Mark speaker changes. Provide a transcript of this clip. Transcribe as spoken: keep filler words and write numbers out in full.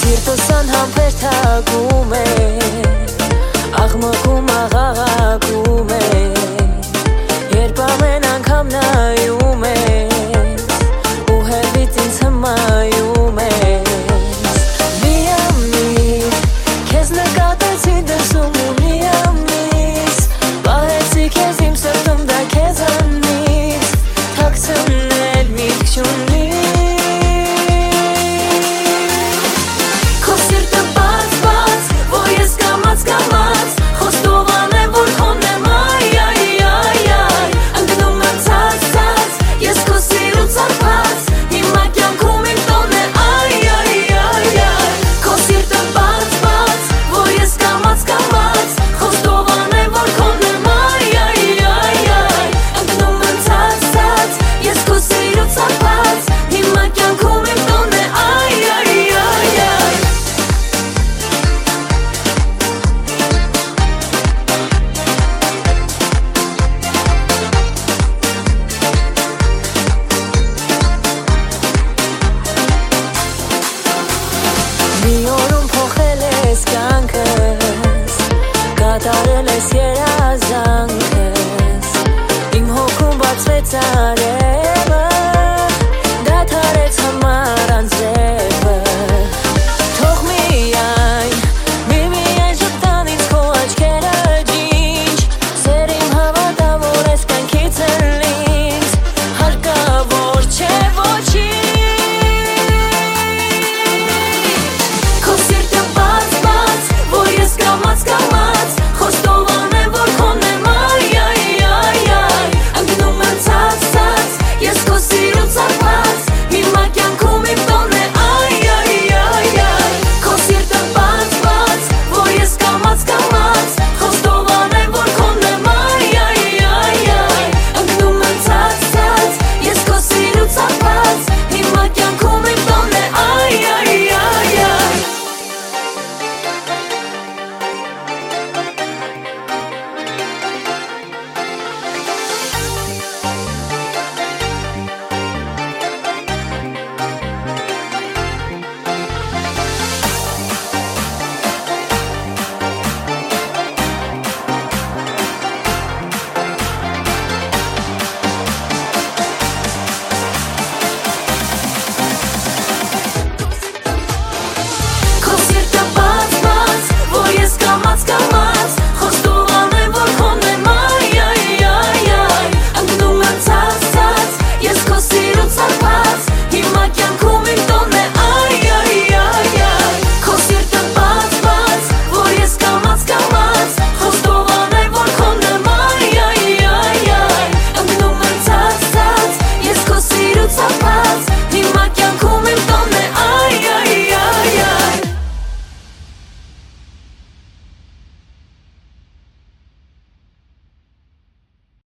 Speaker 1: Սիրտս անհամբեր թագում է, աղմկում աղաղակում է, երբ ամեն անգամ նայում ես, ու հեռվից ինձ հմայում ես։ Միամիտ, քեզ նկատեցի դրսում ու միամիտ, պահեցի քեզ իմ սրտում դա քեզանից, թաքցնել միտք չունի։ Մի օրում փոխել ես կյանքս, կատարել ես երազանքս, իմ հոգում բացվեց արև